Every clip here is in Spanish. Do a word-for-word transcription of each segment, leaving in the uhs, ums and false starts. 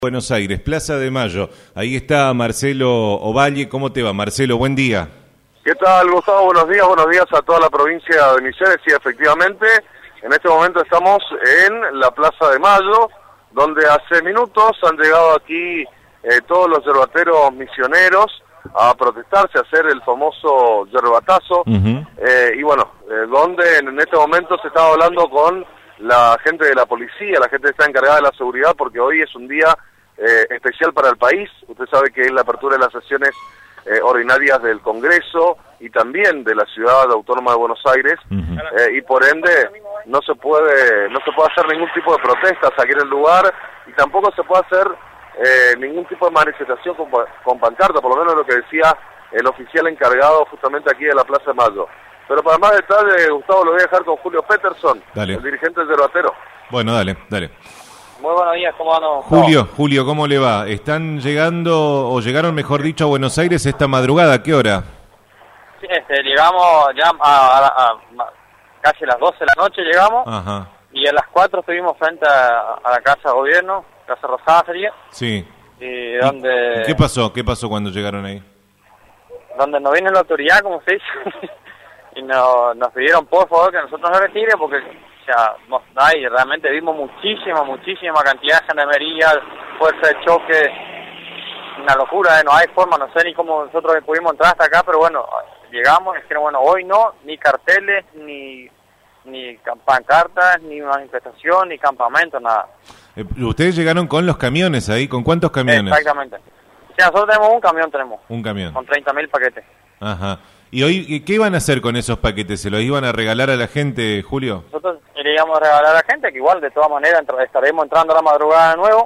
Buenos Aires, Plaza de Mayo. Ahí está Marcelo Ovalle. ¿Cómo te va, Marcelo? Buen día. ¿Qué tal, Gustavo? Buenos días, buenos días a toda la provincia de Misiones. Sí, efectivamente, en este momento estamos en la Plaza de Mayo, donde hace minutos han llegado aquí eh, todos los yerbateros misioneros a protestarse, a hacer el famoso yerbatazo. Uh-huh. eh, y bueno, eh, donde en este momento se estaba hablando con la gente de la policía, la gente que está encargada de la seguridad, porque hoy es un día eh, especial para el país. Usted sabe que es la apertura de las sesiones eh, ordinarias del Congreso y también de la Ciudad Autónoma de Buenos Aires, uh-huh. eh, y por ende no se puede no se puede hacer ningún tipo de protestas aquí en el lugar, y tampoco se puede hacer eh, ningún tipo de manifestación con, con pancarta, por lo menos lo que decía el oficial encargado justamente aquí de la Plaza de Mayo. Pero para más detalle, Gustavo, lo voy a dejar con Julio Peterson, dale. El dirigente del yerbatero. Bueno, dale, dale. Muy buenos días, ¿cómo van? Julio, Julio, ¿cómo le va? ¿Están llegando, o llegaron, mejor dicho, a Buenos Aires esta madrugada? ¿A qué hora? Sí, este, llegamos ya a, a, a, a casi las doce de la noche llegamos. Ajá. Y a las cuatro estuvimos frente a, a la Casa de Gobierno, Casa Rosada sería. Sí. Y donde... ¿Y qué pasó? ¿Qué pasó cuando llegaron ahí? Donde no viene la autoridad, como se dice, y no, nos pidieron por favor que nosotros nos retire porque... O sea, nos, ay, realmente vimos muchísima, muchísima cantidad de gendarmería, fuerza de choque, una locura, ¿eh? No hay forma, no sé ni cómo nosotros pudimos entrar hasta acá, pero bueno, llegamos y dijeron, bueno, hoy no, ni carteles, ni ni pancartas, ni manifestación, ni campamento, nada. Eh, ¿Ustedes llegaron con los camiones ahí? ¿Con cuántos camiones? Exactamente. O sea, nosotros tenemos un camión, tenemos. Un camión. Con treinta mil paquetes. Ajá. ¿Y hoy qué iban a hacer con esos paquetes? ¿Se los iban a regalar a la gente, Julio? Nosotros le íbamos a regalar a la gente, que igual de todas maneras estaremos entrando a la madrugada de nuevo.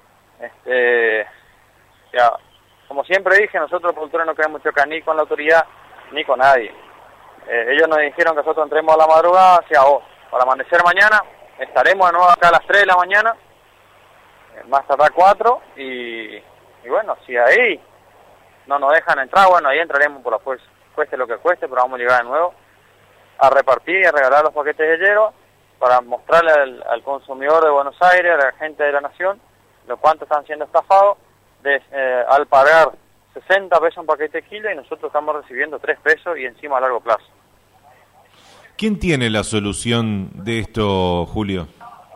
Este, o sea, como siempre dije, nosotros los productores no queremos chocar ni con la autoridad ni con nadie. Eh, ellos nos dijeron que nosotros entremos a la madrugada, o sea, oh, para amanecer mañana, estaremos de nuevo acá a las tres de la mañana, eh, más tardar cuatro, y, y bueno, si ahí no nos dejan entrar, bueno, ahí entraremos por la fuerza. Cueste lo que cueste, pero vamos a llegar de nuevo a repartir y a regalar los paquetes de hielo para mostrarle al, al consumidor de Buenos Aires, a la gente de la nación, lo cuánto están siendo estafados de, eh, al pagar sesenta pesos un paquete de kilo y nosotros estamos recibiendo tres pesos y encima a largo plazo. ¿Quién tiene la solución de esto, Julio?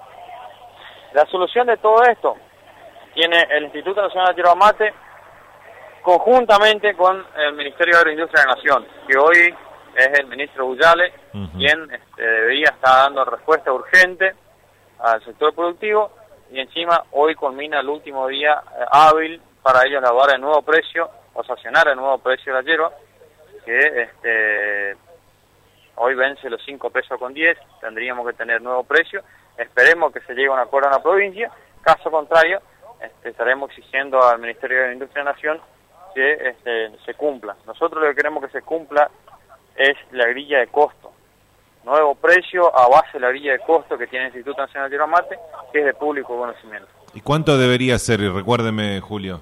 La solución de todo esto tiene el Instituto Nacional de Yerba Mate, conjuntamente con el Ministerio de Agroindustria de la Nación, que hoy es el ministro Bullale, uh-huh. quien este, debería estar dando respuesta urgente al sector productivo, y encima hoy culmina el último día eh, hábil para ellos elaborar el nuevo precio, o sancionar el nuevo precio de la yerba, que este, hoy vence los cinco pesos con diez, tendríamos que tener nuevo precio, esperemos que se llegue a un acuerdo en la provincia, caso contrario, este, estaremos exigiendo al Ministerio de Industria de la Nación que este, se cumpla. Nosotros lo que queremos que se cumpla es la grilla de costo. Nuevo precio a base de la grilla de costo que tiene el Instituto Nacional de Yerba Mate, que es de público conocimiento. ¿Y cuánto debería ser? Recuérdeme, Julio.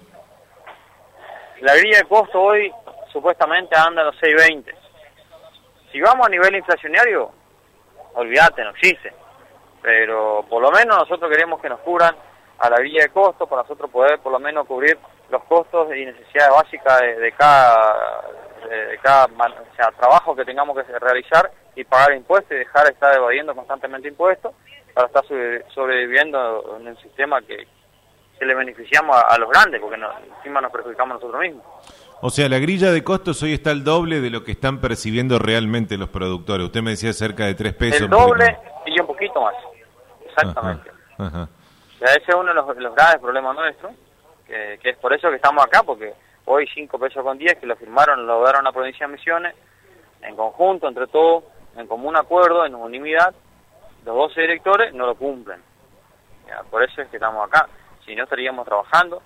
La grilla de costo hoy supuestamente anda en los seis veinte. Si vamos a nivel inflacionario, olvídate, no existe. Pero por lo menos nosotros queremos que nos cubran a la grilla de costo para nosotros poder por lo menos cubrir los costos y necesidades básicas de, de cada, de, de cada o sea, trabajo que tengamos que realizar y pagar impuestos y dejar de estar evadiendo constantemente impuestos para estar sobre, sobreviviendo en un sistema que, que le beneficiamos a, a los grandes, porque no, encima nos perjudicamos nosotros mismos. O sea, la grilla de costos hoy está al doble de lo que están percibiendo realmente los productores. Usted me decía cerca de tres pesos. El doble y un poquito más, exactamente. Ajá, ajá. O sea, ese es uno de los, los graves problemas nuestros. Que, que es por eso que estamos acá, porque hoy cinco pesos con diez, que lo firmaron, lo lograron la provincia de Misiones, en conjunto, entre todos, en común acuerdo, en unanimidad, los doce directores no lo cumplen. Ya, por eso es que estamos acá, si no estaríamos trabajando,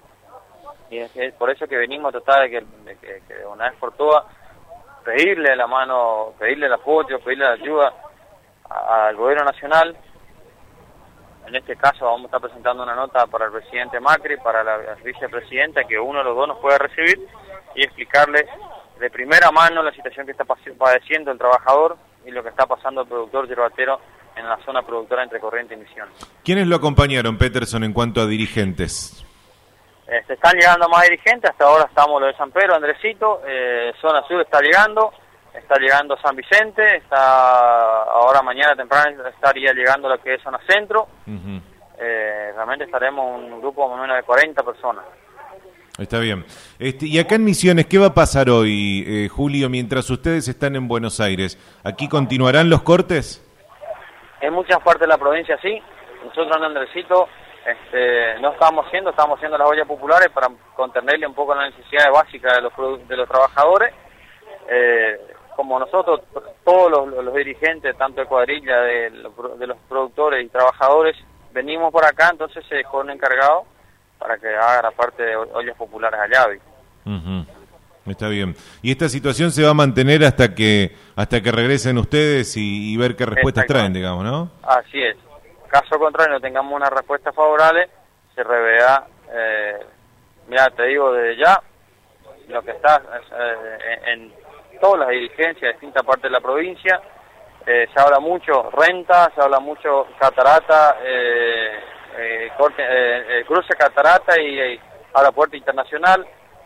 y es, es por eso que venimos a tratar de que, de que, que una vez por todas, pedirle la mano, pedirle el apoyo, pedirle la ayuda a, al gobierno nacional. En este caso vamos a estar presentando una nota para el presidente Macri, para la vicepresidenta, que uno de los dos nos puede recibir y explicarle de primera mano la situación que está padeciendo el trabajador y lo que está pasando el productor yerbatero en la zona productora entre Corrientes y Misiones. ¿Quiénes lo acompañaron, Peterson, en cuanto a dirigentes? Eh, se están llegando más dirigentes, hasta ahora estamos los de San Pedro, Andresito, eh, zona sur está llegando, está llegando San Vicente, está ahora mañana temprano estaría llegando lo que es zona centro. Uh-huh. eh, realmente estaremos un grupo más o menos de cuarenta personas. Está bien. Este, y acá en Misiones, ¿qué va a pasar hoy, eh, Julio, mientras ustedes están en Buenos Aires? ¿Aquí continuarán los cortes? En muchas partes de la provincia sí. Nosotros en Andresito este, no estamos haciendo, estamos haciendo las ollas populares para contenerle un poco las necesidades básicas de los, de los trabajadores. Eh, como nosotros, todos los, los dirigentes, tanto de cuadrilla, de los, de los productores y trabajadores, venimos por acá, entonces se dejó un encargado para que haga la parte de ollas populares allá. Uh-huh. Está bien. ¿Y esta situación se va a mantener hasta que hasta que regresen ustedes y, y ver qué respuestas traen, digamos, ¿no? Así es. Caso contrario, no tengamos una respuesta favorable, se revea, eh, mira, te digo desde ya, lo que está eh, en, en todas las dirigencias de distintas partes de la provincia, eh, se habla mucho renta, se habla mucho catarata, eh, Eh, corte, eh, eh, cruce Catarata y eh, Aeropuerto Internacional,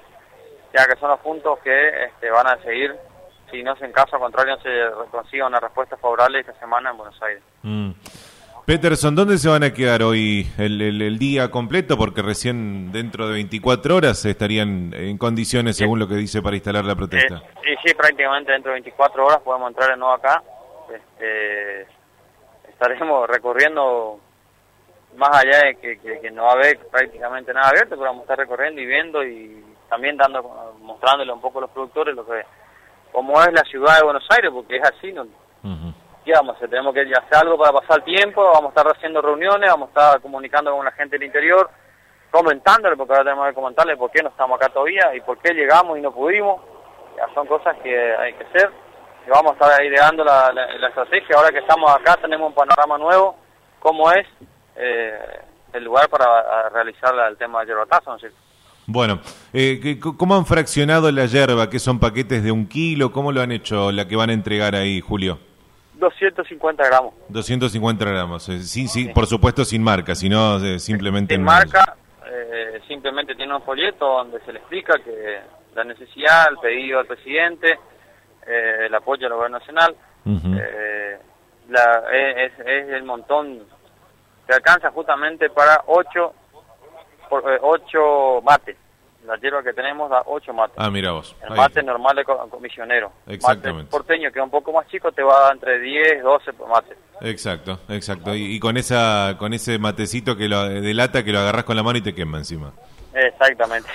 ya que son los puntos que este, van a seguir si no se en caso contrario no se consiga una respuesta favorable esta semana en Buenos Aires. Mm. Peterson, ¿dónde se van a quedar hoy el, el, el día completo? Porque recién dentro de veinticuatro horas estarían en condiciones, sí, según lo que dice, para instalar la protesta. Eh, sí, sí, prácticamente dentro de veinticuatro horas podemos entrar de nuevo acá. Este, estaremos recorriendo, más allá de que, que, que no va a haber prácticamente nada abierto, pero vamos a estar recorriendo y viendo y también dando, mostrándole un poco a los productores lo que, cómo es la ciudad de Buenos Aires, porque es así, ¿no? Uh-huh. Digamos, tenemos que hacer algo para pasar el tiempo, vamos a estar haciendo reuniones, vamos a estar comunicando con la gente del interior, comentándole, porque ahora tenemos que comentarle por qué no estamos acá todavía y por qué llegamos y no pudimos. Ya son cosas que hay que hacer y vamos a estar ideando la, la, la estrategia. Ahora que estamos acá tenemos un panorama nuevo, cómo es Eh, el lugar para realizar el tema del yerbatazo, ¿no es cierto? Bueno, eh, ¿cómo han fraccionado la yerba? ¿Qué son paquetes de un kilo? ¿Cómo lo han hecho la que van a entregar ahí, Julio? doscientos cincuenta gramos. doscientos cincuenta gramos, eh, sí, sí, sí, por supuesto sin marca, sino eh, simplemente... Sin marca, eh, simplemente tiene un folleto donde se le explica que la necesidad, el pedido al presidente, eh, el apoyo al gobierno nacional, uh-huh. eh, la, es, es el montón... Se alcanza justamente para ocho, por, eh, ocho mates. La hierba que tenemos da ocho mates. Ah, mira vos. El mate normal de comisionero. Exactamente. Mate porteño, que es un poco más chico, te va a dar entre diez, doce mates. Exacto, exacto. Y, y con esa con ese matecito que lo de lata que lo agarrás con la mano y te quema encima. Exactamente.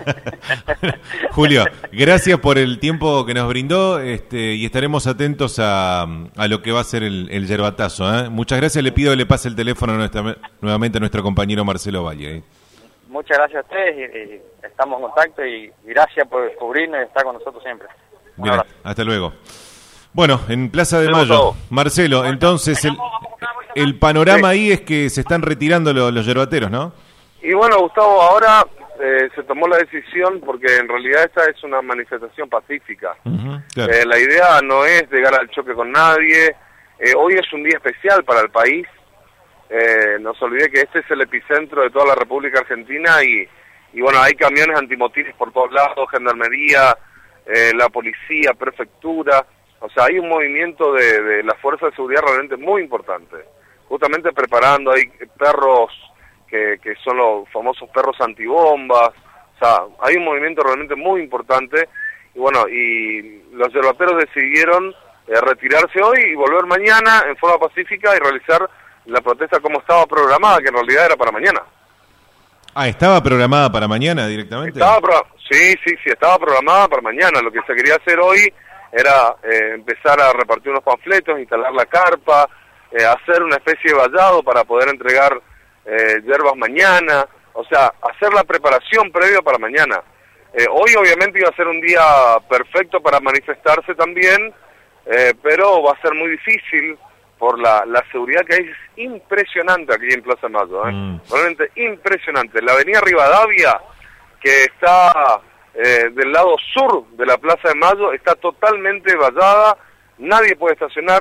Julio, gracias por el tiempo que nos brindó este, y estaremos atentos a, a lo que va a ser el, el yerbatazo. ¿eh? Muchas gracias, le pido que le pase el teléfono a nuestra, nuevamente a nuestro compañero Marcelo Valle. ¿eh? Muchas gracias a ustedes y, y estamos en contacto y, y gracias por descubrirnos y estar con nosotros siempre. Bien, hasta luego. Bueno, en Plaza de Mayo, Marcelo, entonces el, el panorama ahí es que se están retirando los, los yerbateros, ¿no? Y bueno, Gustavo, ahora eh, se tomó la decisión porque en realidad esta es una manifestación pacífica. Uh-huh, claro. eh, la idea no es llegar al choque con nadie. Eh, hoy es un día especial para el país. Eh, no se olvide que este es el epicentro de toda la República Argentina y, y bueno, hay camiones antimotines por todos lados, gendarmería, eh, la policía, prefectura. O sea, hay un movimiento de, de la fuerza de seguridad realmente muy importante. Justamente preparando, hay perros... Que, que son los famosos perros antibombas, o sea, hay un movimiento realmente muy importante, y bueno, y los yerbateros decidieron eh, retirarse hoy y volver mañana en forma pacífica y realizar la protesta como estaba programada, que en realidad era para mañana. Ah, ¿estaba programada para mañana directamente? Estaba pro sí, sí, sí, estaba programada para mañana. Lo que se quería hacer hoy era eh, empezar a repartir unos panfletos, instalar la carpa, eh, hacer una especie de vallado para poder entregar Eh, hierbas mañana, o sea, hacer la preparación previa para mañana. Eh, hoy obviamente iba a ser un día perfecto para manifestarse también, eh, pero va a ser muy difícil por la, la seguridad que hay. Es impresionante aquí en Plaza de Mayo, ¿eh? mm. realmente impresionante. La avenida Rivadavia, que está eh, del lado sur de la Plaza de Mayo, está totalmente vallada, nadie puede estacionar,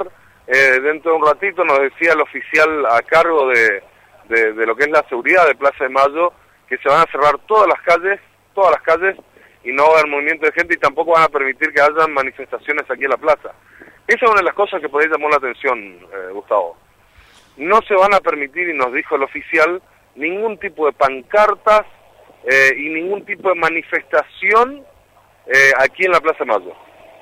eh, dentro de un ratito nos decía el oficial a cargo de, de, de lo que es la seguridad de Plaza de Mayo, que se van a cerrar todas las calles, todas las calles, y no va a haber movimiento de gente y tampoco van a permitir que haya manifestaciones aquí en la plaza. Esa es una de las cosas que por ahí llamó la atención, eh, Gustavo. No se van a permitir, y nos dijo el oficial, ningún tipo de pancartas eh, y ningún tipo de manifestación eh, aquí en la Plaza de Mayo.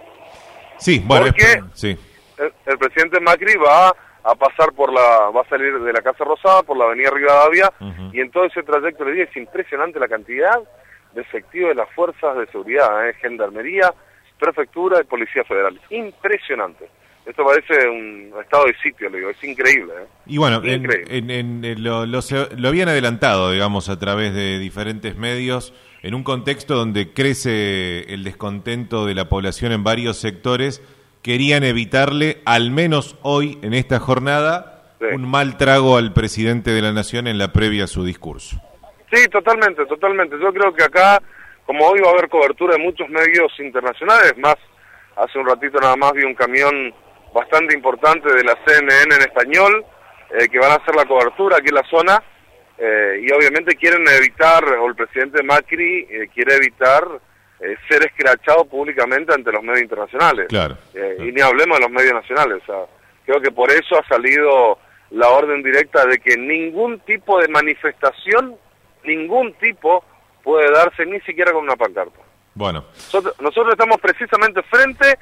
Sí, bueno, porque es, sí. el, el presidente Macri va a pasar por la, va a salir de la Casa Rosada por la avenida Rivadavia, uh-huh. y en todo ese trayecto le dije, es impresionante la cantidad de efectivos de las fuerzas de seguridad, eh, gendarmería, prefectura y policía federal. Impresionante. Esto parece un estado de sitio, le digo, es increíble. ¿eh? Y bueno, en, en, en, en lo, lo, lo habían adelantado, digamos, a través de diferentes medios, en un contexto donde crece el descontento de la población en varios sectores. Querían evitarle, al menos hoy, en esta jornada, sí. un mal trago al presidente de la Nación en la previa a su discurso. Sí, totalmente, totalmente. Yo creo que acá, como hoy va a haber cobertura de muchos medios internacionales, más, hace un ratito nada más vi un camión bastante importante de la C N N en español, eh, que van a hacer la cobertura aquí en la zona, eh, y obviamente quieren evitar, o el presidente Macri eh, quiere evitar eh, ser escrachado públicamente ante los medios internacionales. Claro, eh, claro. Y ni hablemos de los medios nacionales. O sea, creo que por eso ha salido la orden directa de que ningún tipo de manifestación, ningún tipo, puede darse ni siquiera con una pancarta. Bueno. Nosotros, nosotros estamos precisamente frente...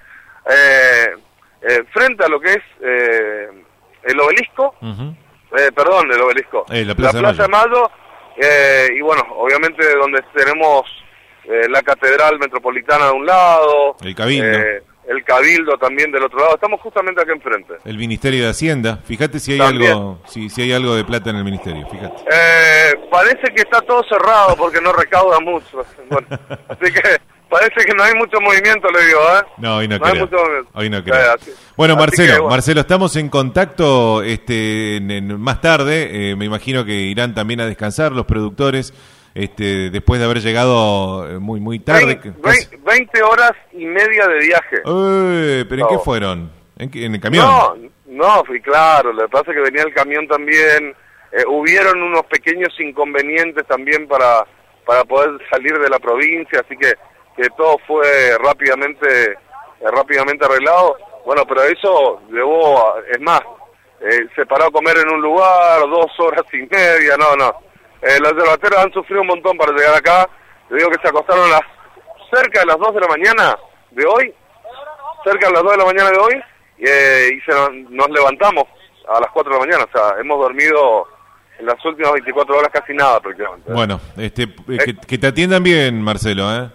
Eh, Eh, frente a lo que es eh, el obelisco, uh-huh. eh, perdón, el obelisco, eh, la Plaza, la plaza de Mayo, de Mayo eh, y bueno, obviamente donde tenemos eh, la Catedral Metropolitana de un lado, el Cabildo. Eh, el Cabildo también del otro lado, estamos justamente acá enfrente. El Ministerio de Hacienda, fíjate si hay también. algo si, si hay algo de plata en el Ministerio, fíjate. Eh, parece que está todo cerrado porque no recauda mucho, bueno, así que... Parece que no hay mucho movimiento, le digo, ¿eh? No, hoy no, no creo. Hay mucho movimiento. Hoy no creo. Eh, así, bueno, así Marcelo, que, bueno. Marcelo, estamos en contacto este, en, en, más tarde. Eh, me imagino que irán también a descansar los productores este, después de haber llegado muy muy tarde. veinte, veinte horas y media de viaje. Eh, ¿Pero no. en qué fueron? ¿En, ¿En el camión? No, no, fui claro. Lo que pasa es que venía el camión también. Eh, hubieron unos pequeños inconvenientes también para, para poder salir de la provincia, así que que todo fue rápidamente eh, rápidamente arreglado. Bueno, pero eso llevó, a, es más, eh, se paró a comer en un lugar, dos horas y media, no, no. Eh, los yerbateros han sufrido un montón para llegar acá. Te digo que se acostaron a las, cerca de las dos de la mañana de hoy, cerca de las dos de la mañana de hoy, eh, y se, nos levantamos a las cuatro de la mañana, o sea, hemos dormido en las últimas veinticuatro horas casi nada prácticamente. Bueno, este, eh, que, que te atiendan bien, Marcelo, ¿eh?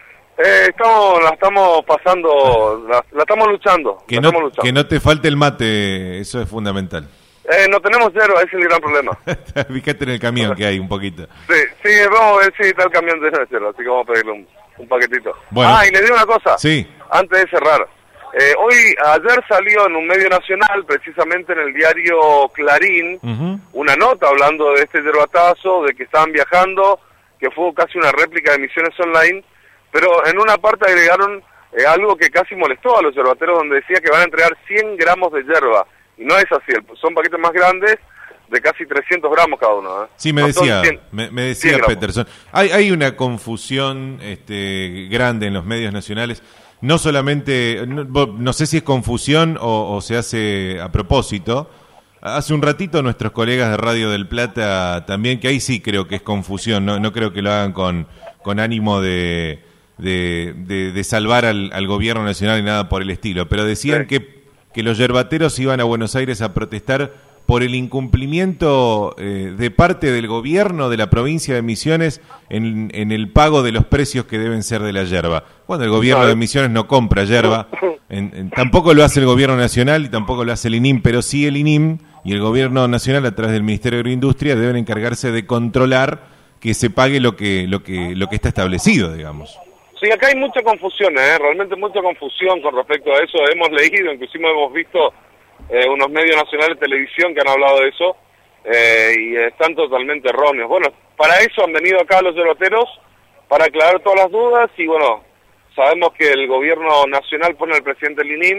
Eh, estamos, la estamos pasando, la, la estamos luchando. Que, la no, estamos luchando. que no te falte el mate, eso es fundamental. Eh, no tenemos cero, ese es el gran problema. Fíjate en el camión que hay un poquito. Sí, sí, vamos a ver si está el camión de cero, así que vamos a pedirle un, un paquetito. Bueno. Ah, y le digo una cosa, sí. antes de cerrar. Eh, hoy, ayer salió en un medio nacional, precisamente en el diario Clarín, uh-huh. una nota hablando de este yerbatazo, de que estaban viajando, que fue casi una réplica de Misiones Online, pero en una parte agregaron eh, algo que casi molestó a los yerbateros, donde decía que van a entregar cien gramos de yerba, y no es así, son paquetes más grandes, de casi trescientos gramos cada uno. ¿eh? Sí, me no decía, cien, me, me decía Peterson. Hay, hay una confusión este, grande en los medios nacionales, no solamente, no, no sé si es confusión o, o se hace a propósito. Hace un ratito nuestros colegas de Radio del Plata también, que ahí sí creo que es confusión, no, no creo que lo hagan con, con ánimo de... De, de, de salvar al, al gobierno nacional y nada por el estilo, pero decían sí. que, que los yerbateros iban a Buenos Aires a protestar por el incumplimiento eh, de parte del gobierno de la provincia de Misiones en, en el pago de los precios que deben ser de la yerba. Cuando el gobierno de Misiones no compra yerba, en, en, tampoco lo hace el gobierno nacional y tampoco lo hace el I N I M, pero sí el I N I M y el gobierno nacional a través del Ministerio de Agroindustria deben encargarse de controlar que se pague lo que, lo que, lo que está establecido, digamos. Sí, acá hay mucha confusión, ¿eh? realmente mucha confusión con respecto a eso. Hemos leído, inclusive hemos visto eh, unos medios nacionales de televisión que han hablado de eso eh, y están totalmente erróneos. Bueno, para eso han venido acá los yerbateros, para aclarar todas las dudas y bueno, sabemos que el gobierno nacional pone al presidente del I N I M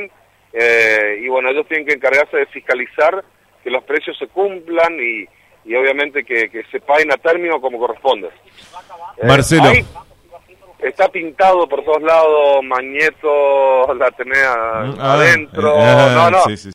eh, y bueno, ellos tienen que encargarse de fiscalizar que los precios se cumplan y, y obviamente que, que se paguen a término como corresponde. Marcelo. Eh, está pintado por todos lados, Mañeto la tenés a, ah, adentro, eh, no, no. Sí, sí.